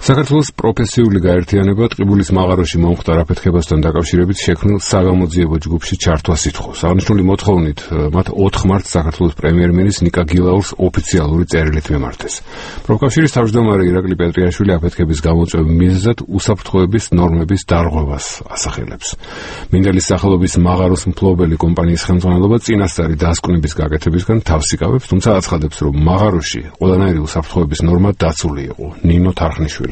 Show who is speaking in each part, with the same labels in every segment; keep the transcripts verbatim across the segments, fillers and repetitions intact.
Speaker 1: საქართველოს პროფესიული გაერთიანება ტყიბულის მაღაროში მომხდარ აფეთქებასთან დაკავშირებით შექმნილ საგამოძიებო ჯგუფში ჩართვას ითხოვს. აღნიშნული მოთხოვნით მათ ოთხ მარტს საქართველოს პრემიერ-მინისტრს ნიკა გილაურს ოფიციალური წერილით მემართეს. პროფკავშირის თავმჯდომარე ირაკლი პეტრიაშვილი აფეთქების გამოწვევის მიზეზად უსაფრთხოების ნორმების დარღვევას ასახელებს. მინდელის სახელობის მაღაროს მფლობელი კომპანიის ხელმძღვანელობა წინასწარი დასკვნების გაკეთებისგან თავს იკავებს, თუმცა აცხადებს, რომ მაღაროში ყველანაირი უსაფრთხოების ნორმა დაცული იყო. ნინო თარხნიშვილი.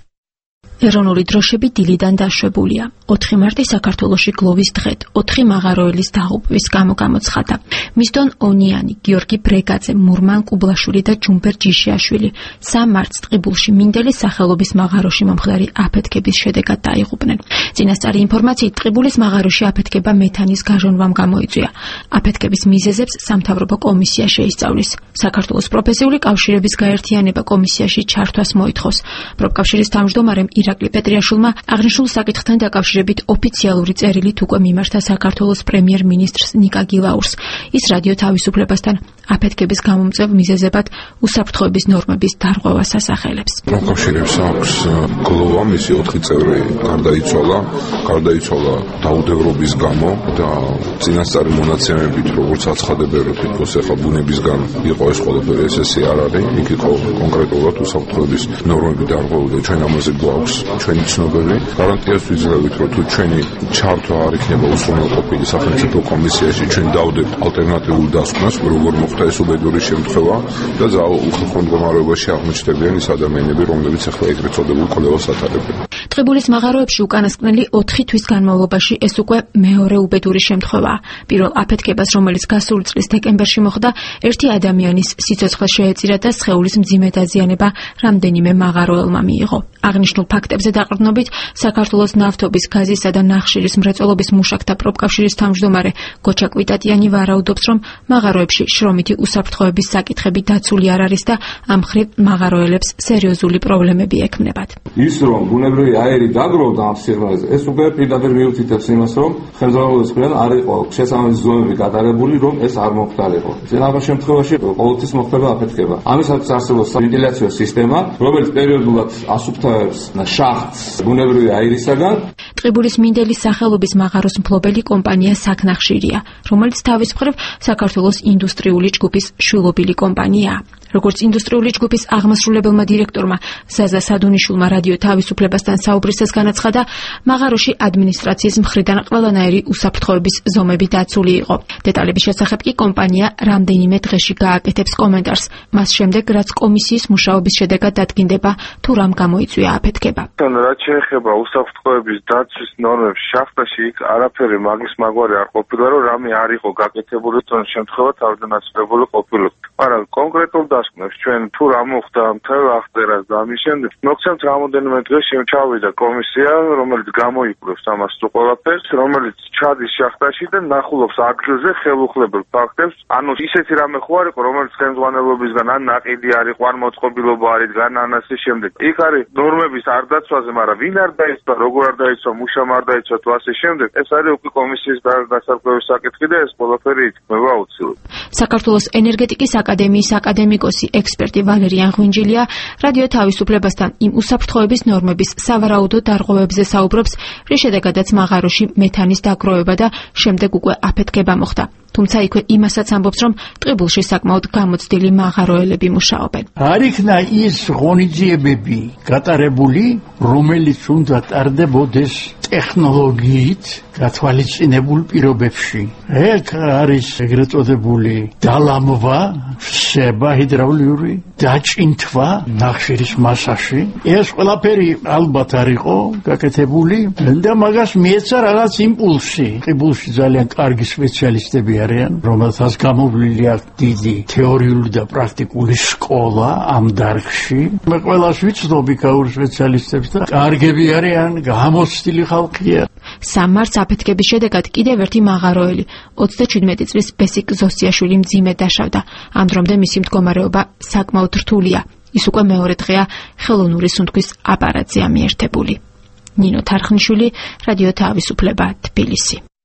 Speaker 2: ეროვნული დროშები დილიდან დაშვებულია. ოთხი მარტი საქართველოში გლოვის დღედ, ოთხი მაღაროელის დაღუპვის გამო გამოცხადა. მისდონ ონიანი, გიორგი ბრეგაძე, მურმან კუბლაშვილი და ჯუმბერ ჯიშიაშვილი სამ მარტს ტყიბულში მინდელის სახელობის მაღაროში მომხდარი აფეთქების შედეგად დაიღუპნენ. წინასწარი ინფორმაციით, ტყიბულის მაღაროში აფეთქება მეთანის გაჟონვამ გამოიწვია. აფეთქების მიზეზებს სამთავრობო კომისია შეისწავლის. საქართველოს პროფესიული კავშირების გაერთიანება კომისიაში ჩართვას მოითხოვს. პროფკავშირის თავმჯდომარემ ირაკლი პეტრიაშვილმა აღნიშნულ საკითხთან დაკავშირებით ოფიციალური წერილით უკვე მიმართა საქართველოს პრემიერ-მინისტრს ნიკა გილაურს. ის რადიო თავისუფლებასთან აფეთქების გამომწვევ მიზეზებად უსაფრთხოების ნორმების დარღვევას ასახელებს.
Speaker 3: პროფკავშირებს აქვს გლოვა, მისი ოთხი წევრი გარდაიცვალა, გარდაიცვალა დაუდევრობის გამო და წინასწარი მონაცემებით, როგორც აცხადებენ, რომ თითქოს ახლა ბუნებისგან იყო ეს ყველაფერი, ეს ესე არ არის. იქ იყო კონკრეტულად უსაფრთხოების ნორმები დარღვეული, ჩვენ ამაზე გვაქვს ჩვენი ცნობები. გარანტიას ვიძლევით, რომ თუ ჩვენი ჩართვა არ იქნება უზრუნველყოფილი სახელმწიფო კომისიაში, ჩვენ დავდებთ ალტერნატიულ დასკვნას, როგორ მოხდა ეს უბედური შემთხვევა და უხალხო მდგომარეობაში აღმოჩნდებიან ის ადამიანები, რომლებიც ახლა ეგრეთ წოდებულ კვლევას ატარებენ.
Speaker 2: ტყიბულის მაღაროებში უკანასკნელი ოთხი თვის განმავლობაში ეს უკვე მეორე უბედური შემთხვევაა. პირველ აფეთქებას, რომელიც გასული წლის დეკემბერში მოხდა, ერთი ადამიანის სიცოცხლე შეეწირა და სხეულის მძიმე დაზიანება რამდენიმე მაღაროელმა მიიღო. აღნიშნულ ფაქტებზე დაყრდნობით საქართველოს ნავთობის, გაზისა და ნახშირის მრეწველობის მუშაკთა პროფკავშირის თავმჯდომარე გოჩა კვიტატიანი ვარაუდობს, რომ მაღაროებში შრომითი უსაფრთხოების საკითხები დაცული არ არის და ამ მხრივ მაღაროელებს სერიოზული პრობლემები ექმნებათ.
Speaker 4: ის რომ ბუნებრივი აირი დაგროვდა ამ სიღრმეზე, ეს უკვე პირდაპირ მიუთითებს იმას, რომ ხელმძღვანელობის მხრიდან არ იყო შესაბამისი ზომები გადაღებული, რომ ეს არ მოხდარიყო. ზოგადად შემთხვევაში ყოველთვის მოხდება აფეთქება. ამისათვის არსებობს ვენტილიაციო სისტემა, რომელიც პერიოდულად ასუფთავებს შახტს ბუნებრივი აირისაგან.
Speaker 2: ტყიბულის მინდელის სახელობის მაღაროს მფლობელი კომპანია საკნახშირია, რომელიც თავის მხრივ საქართველოს ინდუსტრიული ჯგუფის შვილობილი კომპანიაა. როგორც ინდუსტრიული ჯგუფის აღმასრულებელმა დირექტორმა ზაზა სადუნიშვილმა რადიო თავისუფლებასთან საუბრისას განაცხადა, მაღაროში ადმინისტრაციის მხრიდან ყველანაირი უსაფრთხოების ზომები დაცული იყო. დეტალების შესახებ კი კომპანია რამდენიმე დღეში გააკეთებს კომენტარს, მას შემდეგ რაც კომისიის მუშაობის შედეგად დადგინდება თუ რამ გამოიწვია აფეთქება.
Speaker 5: რაც შეეხება უსაფრთხოების დაცვის ნორმებს შახტაში, იქ არაფერი მაგის მაგვარი არ ყოფილა, რომ რამე არ იყო გაკეთებული, თორემ შემთხვევა თავდანაცვლებული ყოფილიყო. მაგრამ კონკრეტულ დასკვნებს ჩვენ თუ რა მოხდა მთელ აღწერას და ამის შემდეგ მოგცემთ რამოდენიმე დღეში ჩავიდა კომისია, რომელიც გამოიკვლევს ამას თუ ყველაფერს, რომელიც ჩადის შახტაში და ნახულობს ადგილზე ხელუხლებელ ფაქტებს. ანუ ისეთი რამე ხო არ იყო, რომელიც ხელმძღვანელობისგან ან ნაყიდი არ იყო, ან მოწყობილობა არის, ან ამასე შემდეგ. იქ არის ნორმების არ დაცვაზე, მაგრამ ვინ არ დაიცვა, როგორ არ დაიცვა, მუშამ არ დაიცვა თუ ასე შემდეგ. ეს არის უკვე კომისიის გასარკვევის საკითხი და ეს ყველაფერი ითქმება აუცილებლად.
Speaker 2: საქართველოს ენერგეტიკის აკადემიის აკადემიკოსი ექსპერტი ვალერიან ღვინჯილია რადიო თავისუფლებასთან იმ უსაფრთხოების ნორმების სავარაუდო დარღვევებზე საუბრობს, რის შედეგადაც მაღაროში მეთანის დაგროვება და შემდეგ უკვე აფეთქება მოხდა. თუმცა იქვე იმასაც ამბობს, რომ ტყიბულში საკმაოდ გამოცდილი მაღაროელები მუშაობენ.
Speaker 6: არ იქნა ის ღონისძიებები გატარებული, რომელიც უნდა ტარდებოდეს ტექნოლოგიით გათვალისწინებულ პირობებში. ეგ არის ეგრეთ წოდებული დალამვა, შეება ჰიდრავლიური, დაჭინთვა ნახშირის მასაში. ეს ყველაფერი ალბათ არ იყო გაკეთებული და მაგას მიეცა რაღაც იმპულსი. ტყიბულში ძალიან კარგი სპეციალისტები არიან, რომელთაც გამოვლილი აქვს დიდი თეორიული და პრაქტიკული სკოლა ამ დარგში. მე ყველას ვიცნობ იქაურ სპეციალისტებს და კარგები არიან, გამოცდილი ხალხია.
Speaker 2: სამ მარტს აფეთქების შედეგად კიდევ ერთი მაღაროელი, ოცდაჩვიდმეტი წლის ბესიკ ზოსიაშვილი მძიმედ დაშავდა. ამ დრომდე მისი მდგომარეობა საკმაოდ რთულია. ის უკვე მეორე დღეა ხელოვნური სუნთქვის აპარატზე ამიერთებული. ნინო თარხნიშვილი, რადიო თავისუფლება, თბილისი.